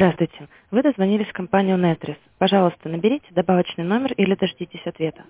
Здравствуйте. Вы дозвонились в компанию Нетрис. Пожалуйста, наберите добавочный номер или дождитесь ответа.